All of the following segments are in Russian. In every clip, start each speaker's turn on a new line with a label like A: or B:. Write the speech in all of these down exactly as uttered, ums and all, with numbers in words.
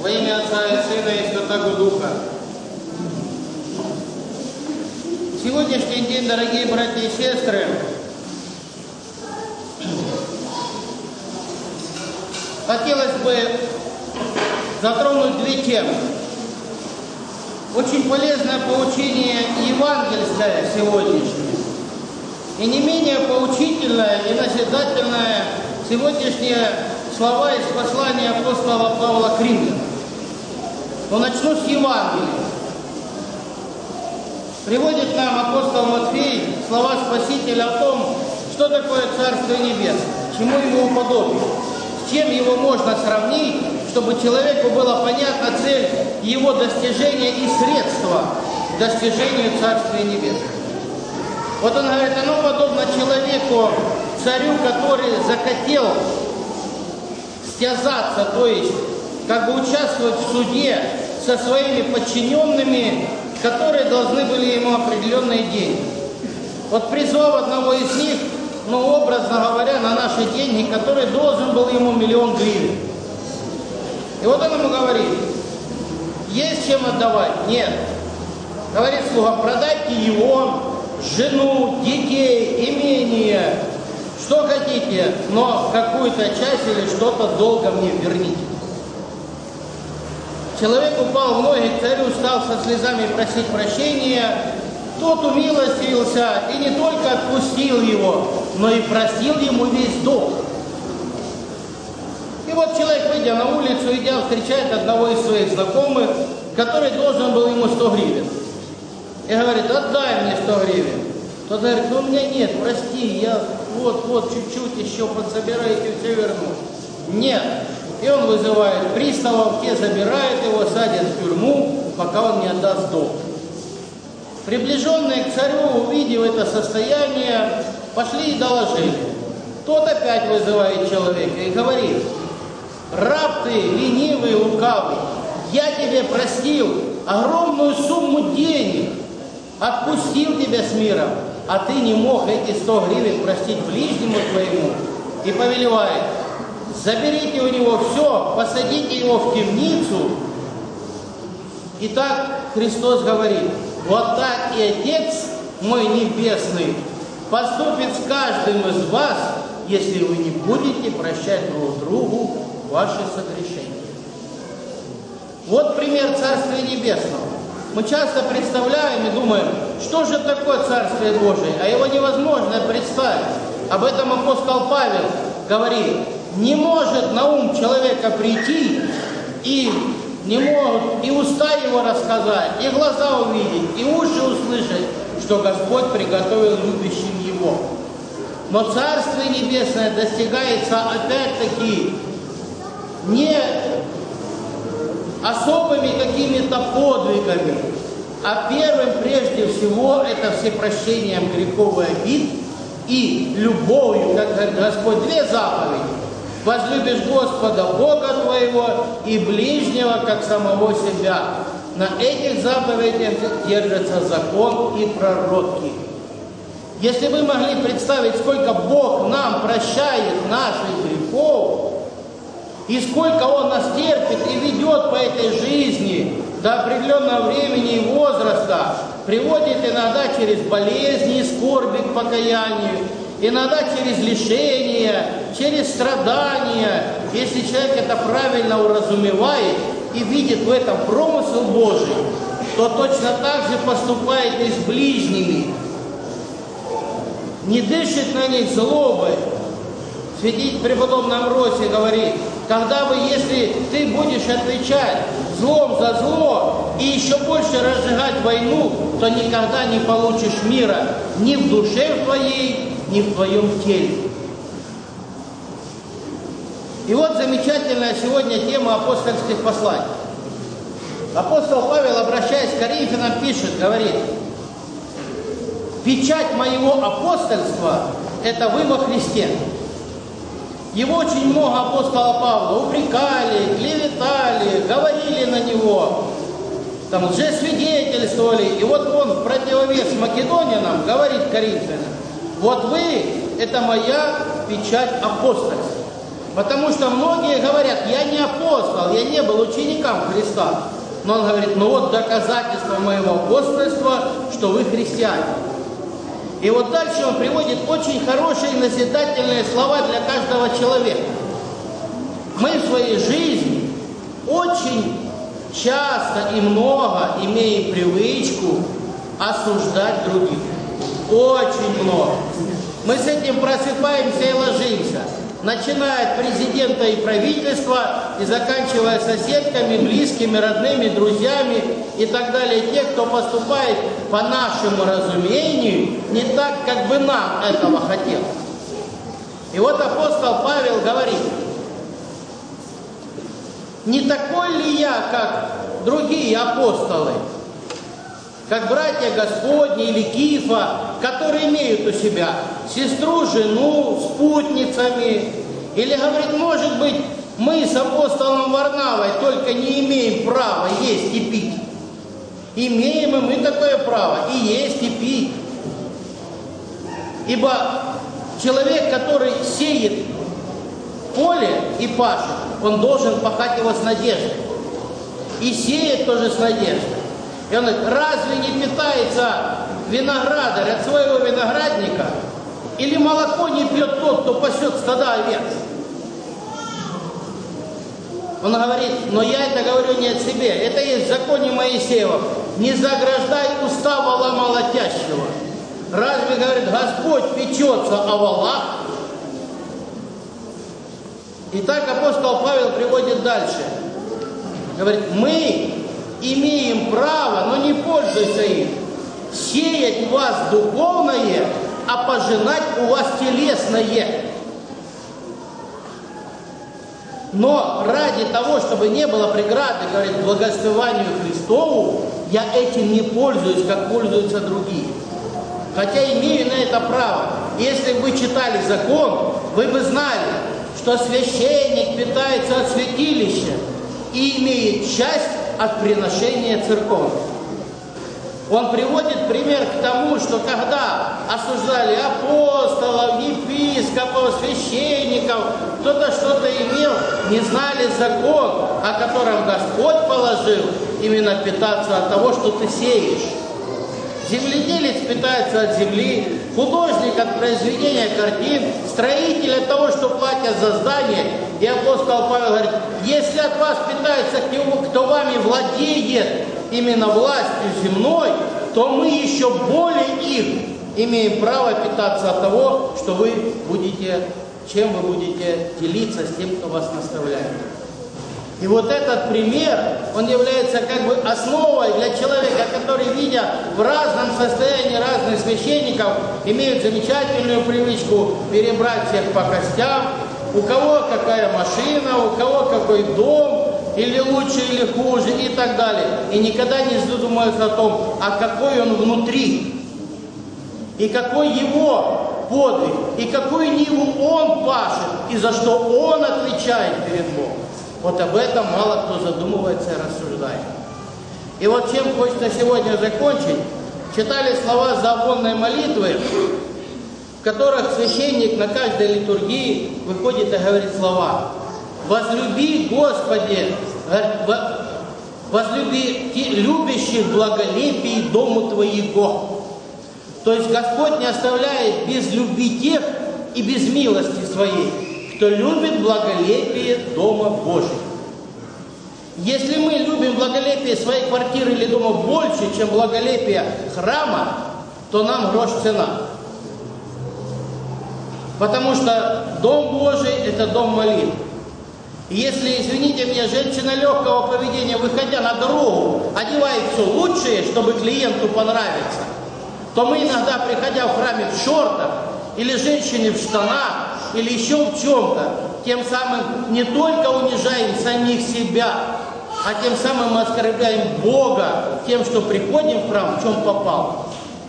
A: Во имя Отца и Сына и Святого Духа. Сегодняшний день, дорогие братья и сестры, хотелось бы затронуть две темы. Очень полезное поучение евангельское сегодняшнее, и не менее поучительное и назидательное сегодняшние слова из послания апостола Павла к римлянам. Но начну с Евангелия. Приводит нам апостол Матфей слова Спасителя о том, что такое Царствие Небесное, чему его уподобие, с чем его можно сравнить, чтобы человеку было понятна цель его достижения и средства к достижению Царствия Небесного. Вот он говорит, оно подобно человеку, царю, который захотел стязаться, то есть как бы участвовать в суде со своими подчиненными, которые должны были ему определенные деньги. Вот призвал одного из них, ну, образно говоря, на наши деньги, который должен был ему миллион гривен. И вот он ему говорит, есть чем отдавать? Нет. Говорит слуга, продайте его, жену, детей, имение, что хотите, но какую-то часть или что-то долго мне верните. Человек упал в ноги к царю, стал со слезами просить прощения. Тот умилостивился и не только отпустил его, но и простил ему весь долг. И вот человек, выйдя на улицу, идя, встречает одного из своих знакомых, который должен был ему сто гривен. И говорит, отдай мне сто гривен. Тот говорит, ну у меня нет, прости, я вот-вот чуть-чуть еще подсобираю и все верну. Нет. И он вызывает приставов, те забирают его, садят в тюрьму, пока он не отдаст долг. Приближенные к царю, увидев это состояние, пошли и доложили. Тот опять вызывает человека и говорит, раб ты, ленивый, лукавый, я тебе простил огромную сумму денег, отпустил тебя с миром, а ты не мог эти сто гривен простить ближнему твоему. И повелевает, заберите у него все, посадите его в темницу. И так Христос говорит, вот так и Отец мой Небесный поступит с каждым из вас, если вы не будете прощать друг другу ваши согрешения. Вот пример Царствия Небесного. Мы часто представляем и думаем, что же такое Царствие Божие, а его невозможно представить. Об этом апостол Павел говорит, не может на ум человека прийти, и не могут и уста его рассказать, и глаза увидеть, и уши услышать, что Господь приготовил любящим его. Но Царствие Небесное достигается опять-таки не особыми какими-то подвигами, а первым прежде всего это всепрощением грехов и обид и любовью, как говорит Господь, две заповеди. Возлюбишь Господа Бога твоего и ближнего, как самого себя. На этих заповедях держится закон и пророки. Если вы могли представить, сколько Бог нам прощает наших грехов, и сколько Он нас терпит и ведет по этой жизни до определенного времени и возраста, приводит иногда через болезни и скорби к покаянию, иногда через лишения, через страдания. Если человек это правильно уразумевает и видит в этом промысел Божий, то точно так же поступает и с ближними. Не дышит на них злобой. Святитель преподобный Амвросий говорит, когда бы, если ты будешь отвечать злом за зло и еще больше разжигать войну, то никогда не получишь мира ни в душе твоей, ни в твоем теле. И вот замечательная сегодня тема апостольских посланий. Апостол Павел, обращаясь к Коринфянам, пишет, говорит, печать моего апостольства – это вы во Христе. Его очень много апостола Павла упрекали, клеветали, говорили на него, там лжесвидетельствовали. И вот он в противовес македонянам говорит Коринфянам, вот вы – это моя печать апостольства. Потому что многие говорят, я не апостол, я не был учеником Христа. Но он говорит, ну вот доказательство моего апостольства, что вы христиане. И вот дальше он приводит очень хорошие назидательные слова для каждого человека. Мы в своей жизни очень часто и много имеем привычку осуждать других. Очень много. Мы с этим просыпаемся и ложимся. Начиная от президента и правительства, и заканчивая соседками, близкими, родными, друзьями и так далее. Те, кто поступает по нашему разумению, не так, как бы нам этого хотелось. И вот апостол Павел говорит, не такой ли я, как другие апостолы, как братья Господни или Кифа, которые имеют у себя сестру, жену, спутницами. Или, говорит, может быть, мы с апостолом Варнавой только не имеем права есть и пить. Имеем и мы такое право, и есть, и пить. Ибо человек, который сеет поле и пашет, он должен пахать его с надеждой. И сеет тоже с надеждой. И он говорит, разве не питается виноградарь от своего виноградника? Или молоко не пьет тот, кто пасет стада овец? Он говорит, но я это говорю не от себя. Это есть в законе Моисеева. Не заграждай уста вола молотящего. Разве, говорит, Господь печется о волах? Итак, апостол Павел приводит дальше. Говорит, мы имеем право, но не пользуйся им, сеять в вас духовное, а пожинать у вас телесное. Но ради того, чтобы не было преграды, говорит, благовествованию Христову, я этим не пользуюсь, как пользуются другие. Хотя имею на это право. Если бы вы читали закон, вы бы знали, что священник питается от святилища и имеет часть от приношения церковного. Он приводит пример к тому, что когда осуждали апостолов, епископов, священников, кто-то что-то имел, не знали закон, о котором Господь положил, именно питаться от того, что ты сеешь. Земледелец питается от земли, художник от произведения картин, строитель от того, что платят за здание. И апостол Павел говорит, если от вас питается кто вами владеет именно властью земной, то мы еще более их имеем право питаться от того, что вы будете, чем вы будете делиться с тем, кто вас наставляет. И вот этот пример, он является как бы основой для человека, который, видя в разном состоянии разных священников, имеют замечательную привычку перебрать всех по костям, у кого какая машина, у кого какой дом, или лучше, или хуже, и так далее. И никогда не задумываются о том, а какой он внутри, и какой его подвиг, и какую ниву он пашет, и за что он отвечает перед Богом. Вот об этом мало кто задумывается и рассуждает. И вот чем хочется сегодня закончить, читали слова законной молитвы, в которых священник на каждой литургии выходит и говорит слова: «Возлюби, Господи, возлюби любящих благолепие Дому Твоего». То есть Господь не оставляет без любви тех и без милости Своей, кто любит благолепие Дома Божьего. Если мы любим благолепие своей квартиры или дома больше, чем благолепие храма, то нам грош цена. Потому что Дом Божий – это дом молитвы. И если, извините меня, женщина легкого поведения, выходя на дорогу, одевает все лучшее, чтобы клиенту понравиться, то мы иногда, приходя в храме в шортах, или женщине в штанах, или еще в чем-то, тем самым не только унижаем самих себя, а тем самым мы оскорбляем Бога тем, что приходим в храм, в чем попал.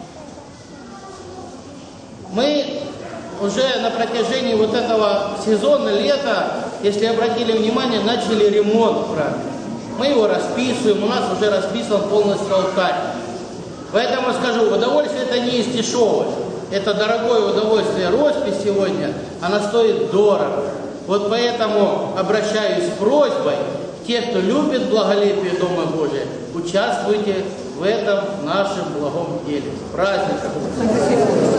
A: Мы уже на протяжении вот этого сезона, лета, если обратили внимание, начали ремонт в храме. Мы его расписываем, у нас уже расписан полностью алтарь. Поэтому скажу, удовольствие это не из дешевых. Это дорогое удовольствие, роспись сегодня, она стоит дорого. Вот поэтому обращаюсь с просьбой, те, кто любит благолепие Дома Божия, участвуйте в этом нашем благом деле. С праздником!